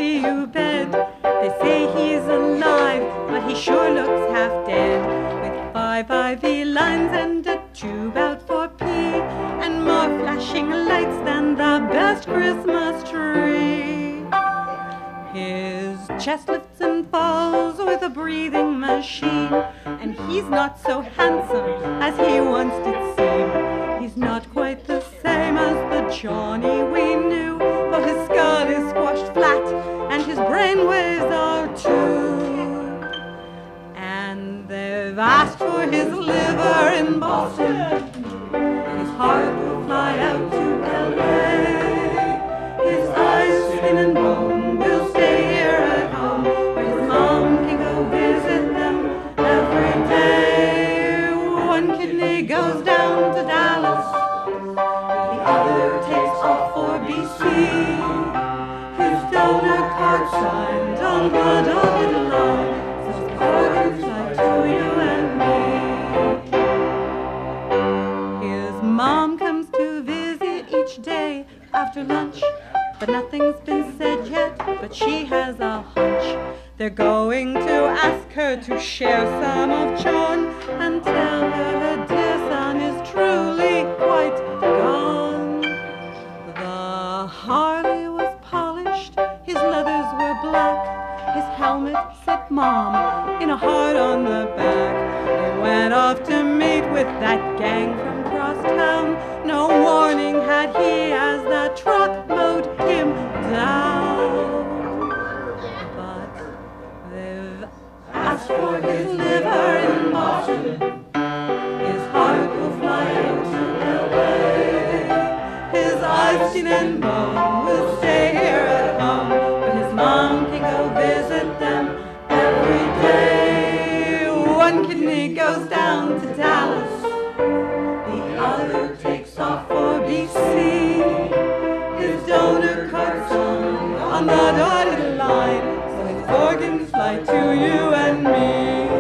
ICU bed. They say he's alive, but he sure looks half dead. With 5 IV lines and a tube out for pee, and more flashing lights than the best Christmas tree. His chest lifts and falls with a breathing machine, and he's not so handsome as he once did seem. He's not quite the same as the Johnny we knew, though his skull is squashed flat and his brain waves are too. And they've asked for his liver in Boston. His heart will fly out to LA. His eyes, skin and bone will stay here at home, where his mom can go visit them every day. One kidney goes down to Dallas, the other takes off for BC. His donor card signed on the dotted line says organs fly to you and me. His mom comes to visit each day after lunch, but nothing's been said yet, but she has a hunch. They're going to ask her to share some of John and tell her her dear son is truly quite gone. The Harley was polished, his leathers were black, his helmet said Mom in a heart on the back. They went off to meet with that gang from crosstown. No warning had he as the truck mowed him down. But they've asked for his liver in Boston. His heart will fly out to LA. His eyes, skin and bone will stay here at home, but his mom can go visit them every day. One kidney goes down to Dallas, the other takes off for BC. His donor card signed on the dotted line, so his organs fly to you and me.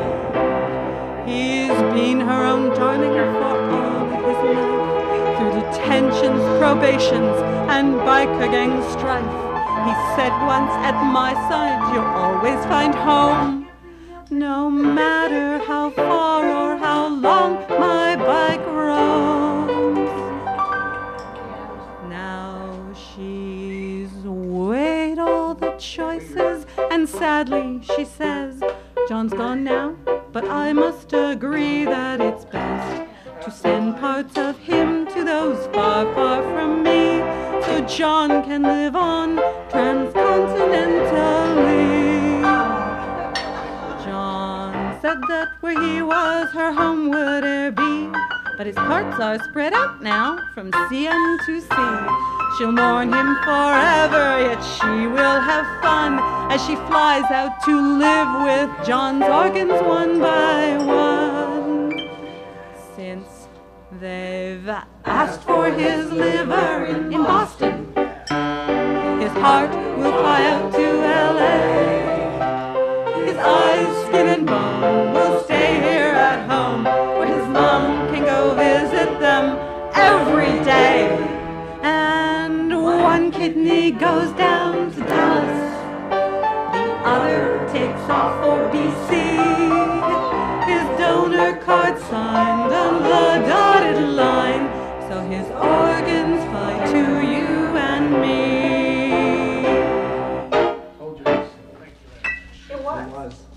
He's been her own darling for all of his life, through detentions, probations, and biker gang strife. He said once, at my side you'll always find home, no matter how far or how long my bike roams. Now she's weighed all the choices, and sadly she says, John's gone now, but I must agree that it's best to send parts of him to those far, far from me, so John can live on transcontinentally. John said that where he was, her home would e'er be, but his parts are spread out now from CM to C. She'll mourn him forever, yet she will have fun as she flies out to live with John's organs one by one. Since they've asked for his liver in Boston, his heart will fly out to LA. His eyes, skin and bone will stay here at home, where his mom can go visit them every day. And one kidney goes down to Dallas, the other takes off for BC. His donor card signed on the dotted line, so his organs fly to you and me. It was.